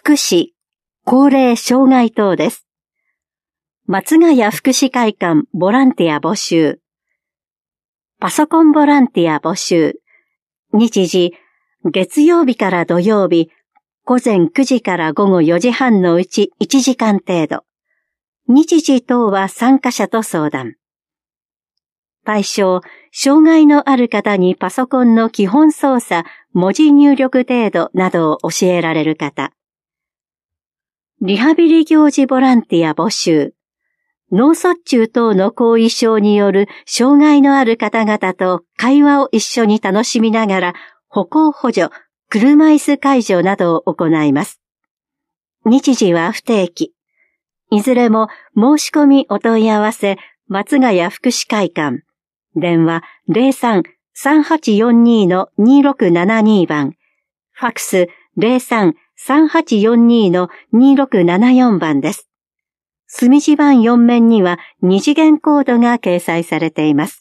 福祉、高齢障害等です。松ヶ谷福祉会館ボランティア募集。パソコンボランティア募集。日時、月曜日から土曜日、午前9時から午後4時半のうち1時間程度。日時等は参加者と相談。対象、障害のある方にパソコンの基本操作、文字入力程度などを教えられる方。リハビリ行事ボランティア募集。脳卒中等の後遺症による障害のある方々と会話を一緒に楽しみながら歩行補助、車椅子介助などを行います。日時は不定期。いずれも申し込みお問い合わせ、松ヶ谷福祉会館。電話 03-3842-2672 番。ファクス 03-3842-2674 番です。墨字盤4面には2次元コードが掲載されています。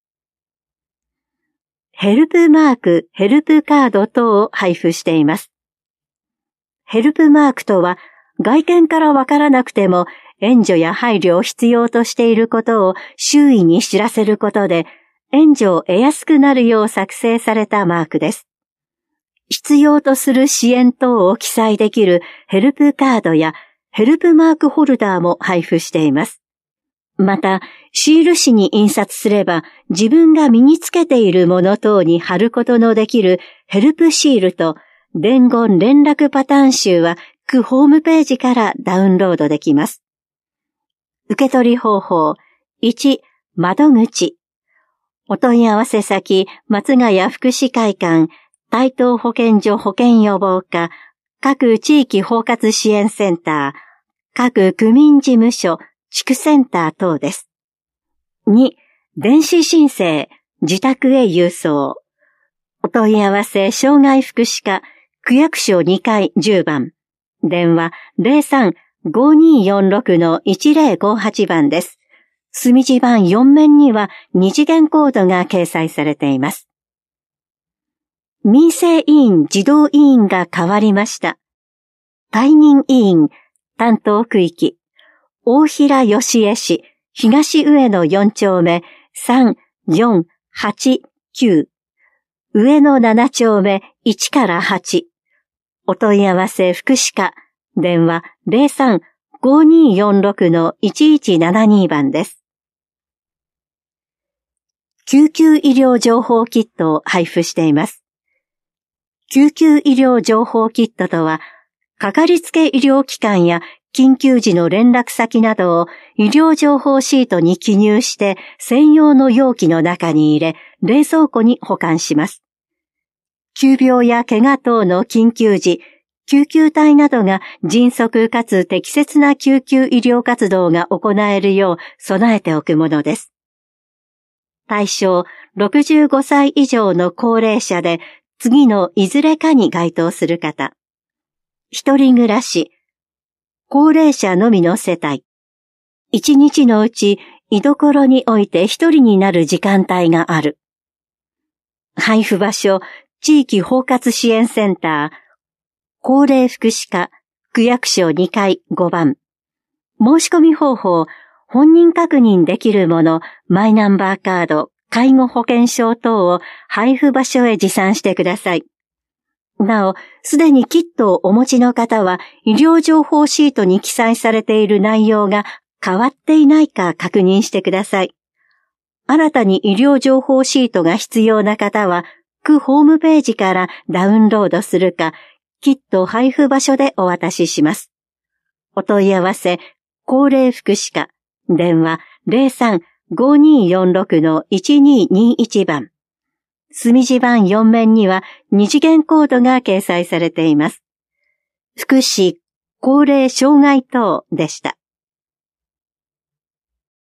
ヘルプマーク、ヘルプカード等を配布しています。ヘルプマークとは、外見からわからなくても援助や配慮を必要としていることを周囲に知らせることで、援助を得やすくなるよう作成されたマークです。必要とする支援等を記載できるヘルプカードやヘルプマークホルダーも配布しています。また、シール紙に印刷すれば自分が身につけているもの等に貼ることのできるヘルプシールと伝言連絡パターン集は区ホームページからダウンロードできます。受け取り方法。1、窓口。お問い合わせ先、松ヶ谷福祉会館、台東保健所保健予防課、各地域包括支援センター、各区民事務所、地区センター等です。2、電子申請、自宅へ郵送。お問い合わせ、障害福祉課、区役所2階10番。電話 03-5246-1058 番です。墨字盤4面には2次元コードが掲載されています。民生委員児童委員が変わりました。退任委員、担当区域、大平義江市、東上野4丁目、3、4、8、9、上野7丁目、1から8。お問い合わせ福祉課、電話 03-5246-1172 番です。救急医療情報キットを配布しています。救急医療情報キットとは、かかりつけ医療機関や緊急時の連絡先などを医療情報シートに記入して専用の容器の中に入れ、冷蔵庫に保管します。急病や怪我等の緊急時、救急隊などが迅速かつ適切な救急医療活動が行えるよう備えておくものです。対象、65歳以上の高齢者で、次のいずれかに該当する方。一人暮らし、高齢者のみの世帯。一日のうち居所において一人になる時間帯がある。配布場所、地域包括支援センター、高齢福祉課、区役所2階5番。申し込み方法、本人確認できるもの、マイナンバーカード、介護保険証等を配布場所へ持参してください。なお、すでにキットをお持ちの方は、医療情報シートに記載されている内容が変わっていないか確認してください。新たに医療情報シートが必要な方は、区ホームページからダウンロードするか、キット配布場所でお渡しします。お問い合わせ、高齢福祉課、電話 03-5246-1221 番。墨字盤4面には2次元コードが掲載されています。福祉、高齢障害等でした。